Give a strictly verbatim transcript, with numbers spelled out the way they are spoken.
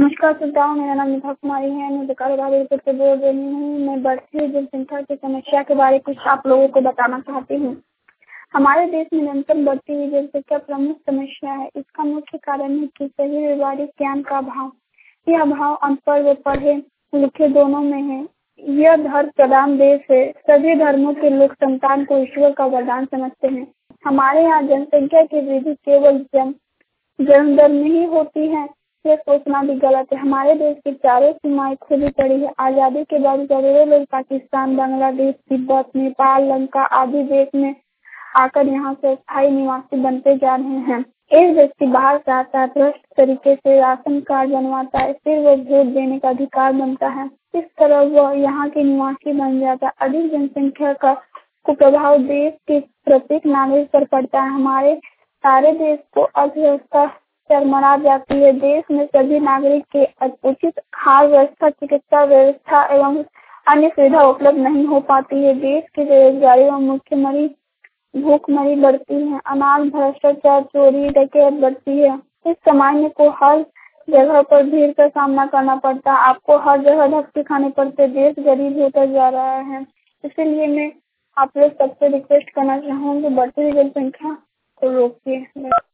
नमस्कार श्रोताओं, मेरा नाम निभा कुमारी है। मैं बोकारो भागलपुर से बोल रही हूँ। मैं बढ़ती हुई जनसंख्या की समस्या के बारे में कुछ आप लोगों को बताना चाहती हूँ। हमारे देश में निरंतर बढ़ती हुई जनसंख्या प्रमुख समस्या है। इसका मुख्य कारण है कि सही व्यवहारिक ज्ञान का अभाव। यह अभाव अनपढ़ व पढ़े लिखे दोनों में है। यह धर्म प्रधान देश है। सभी धर्मों के लोग संतान को ईश्वर का वरदान समझते हैं। हमारे यहाँ जनसंख्या की वृद्धि केवल जन्म जन्म दर में ही होती है, यह सोचना भी गलत है। हमारे देश की चारों सीमाएं खुली पड़ी है। आजादी के बाद करोड़ों लोग पाकिस्तान, बांग्लादेश, तिब्बत, नेपाल, लंका आदि देश में आकर यहाँ से स्थायी निवासी बनते जा रहे हैं। एक व्यक्ति बाहर से आता है, भ्रष्ट तरीके से राशन कार्ड बनवाता है, फिर वो वोट देने का अधिकार बनता है। इस तरह वह यहाँ के निवासी बन जाता है। अधिक जनसंख्या का कुप्रभाव देश के प्रत्येक नागरिक पर पड़ता है। हमारे सारे देश को अर्थव्यवस्था चरमरा जाती है। देश में सभी नागरिक के उचित खाद्य व्यवस्था, चिकित्सा व्यवस्था एवं अन्य सुविधा उपलब्ध नहीं हो पाती है। देश की बेरोजगारी व भूखमरी भूखमरी बढ़ती है। अनाज, भ्रष्टाचार, चोरी, डकैत बढ़ती है। इस समाज को हर जगह पर भीड़ का सामना करना पड़ता है। आपको हर जगह धक्के खाने पड़ते। देश गरीब होता जा रहा है। इसीलिए मैं आप लोग सबसे रिक्वेस्ट करना चाहूँगी, बढ़ती हुई जनसंख्या को रोकिए।